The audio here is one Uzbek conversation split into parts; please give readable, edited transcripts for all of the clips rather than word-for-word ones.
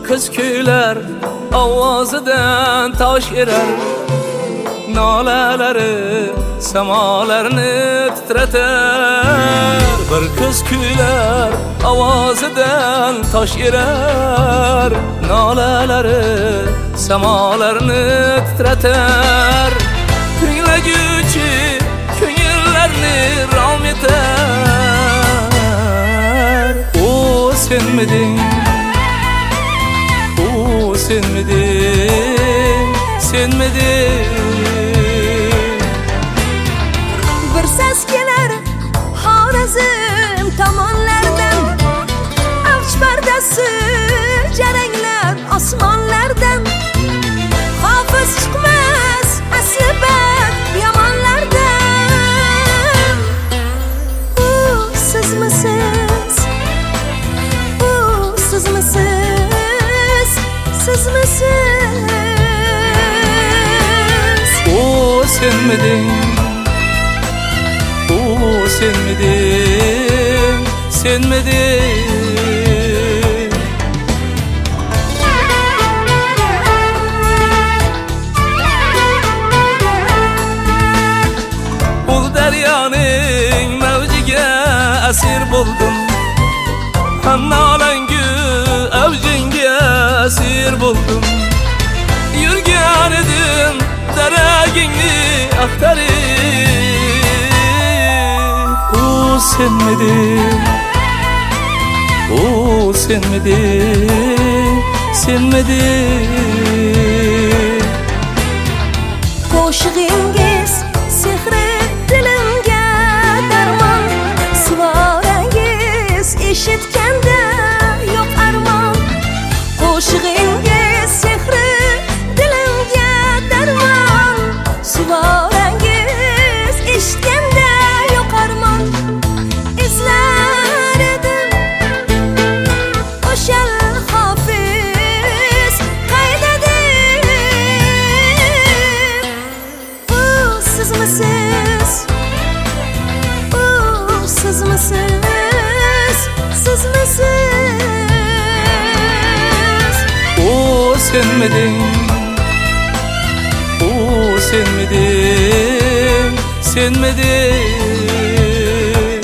kız kuylar ovozidan tosh erar, nolalari samalarni titratar. Bir kız kuylar ovozidan tosh erar, nolalari samalarni titratar. Tinglaguchi ko'ngillarni rom etar. O senmiding, o senmiding, senmiding. Bir ses kelar Xorazm tomonlardan, avj pardasi jaranglar osmonlardan. Hofiz chiqmas asibat yomonlardan. Sizmisiz, sizmisiz, sizmisiz. O senmiding, o senmiding, senmiding. Ul daryoning mavjiga asir bo'ldim, hannolangu avjingga asir bo'ldim. Yurgan edim daragingni axtarib. O senmiding, o senmiding, senmiding. Qo'shig'ingiz sehri dilimga darmon, suvorangiz eshitganda yo'q armon. Qo'shig'ingiz sehri dilimga darmon, suvorangiz eshitganda yo'q armon. Izlar edim o'shal hofiz qaydadir. Sizmisiz, sizmisiz, sizmisiz. O senmiding, o senmiding, senmiding.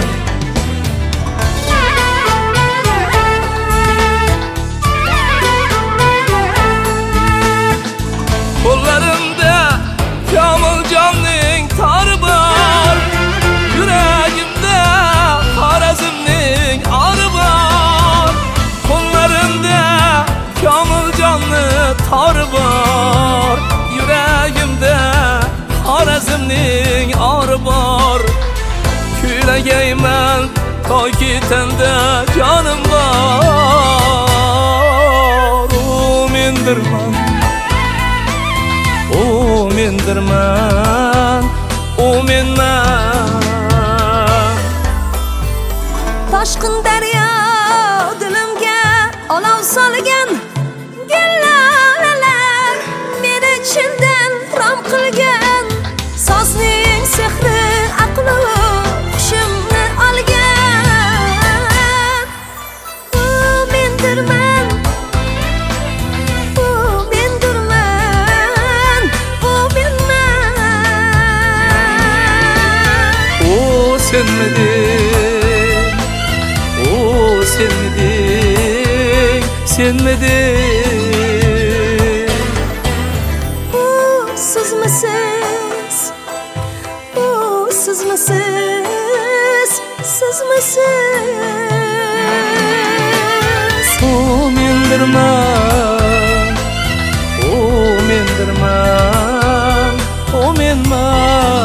Qo'llarimda Komiljonning tori bor, yuragimda Xorazmning ori bor. Qo'llarimda Komiljonning tori bor, yuragimda Xorazmning ori bor. Kuylagayman toki tanda jonim bor. O mendirman, o mendirman, o menman. Toshqin daryo dilimga olov solgan, gullar meni chindan rom qilgan. Sozning sehri aqli hushimni olgan. U mendirman, u mendirman, u menman. O senmiding, o senmiding, senmiding. Sizmisiz, sizmisiz, sizmisiz. O mendirman, o mendirman, o menman.